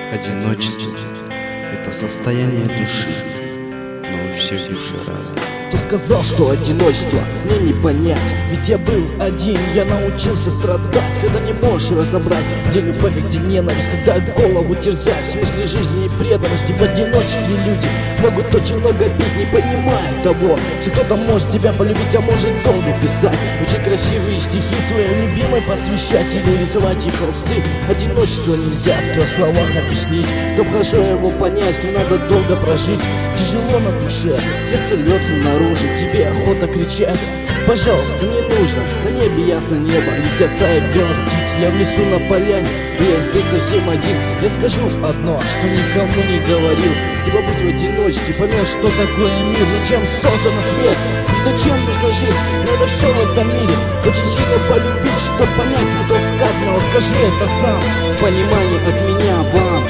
Одиночество — это состояние души, но у всех души разные. Кто сказал, что одиночество мне не понять? Ведь я был один, я научился страдать, когда не можешь разобрать, где любовь, а где ненависть, когда голову терзать в смысле жизни и преданности. В одиночестве люди могут очень много пить, не понимая того, что кто-то может тебя полюбить, а может долго писать очень красивые стихи своей любимой посвящать или рисовать их холсты. Одиночество нельзя в 3 словах объяснить, чтобы хорошо его понять, с ним надо долго прожить. Тяжело на душе, сердце льется наружу, тебе охота кричать: пожалуйста, не нужно. На небе ясно небо, летят стаи белых птиц. Я в лесу на поляне, и я здесь совсем один. Я скажу одно, что никому не говорил: ты побудь в одиночестве, поймешь, что такое мир, зачем создан свет и зачем нужно жить. Надо все в этом мире очень сильно полюбить, чтобы понять смысл сказанного. Скажи это сам с пониманием от меня вам.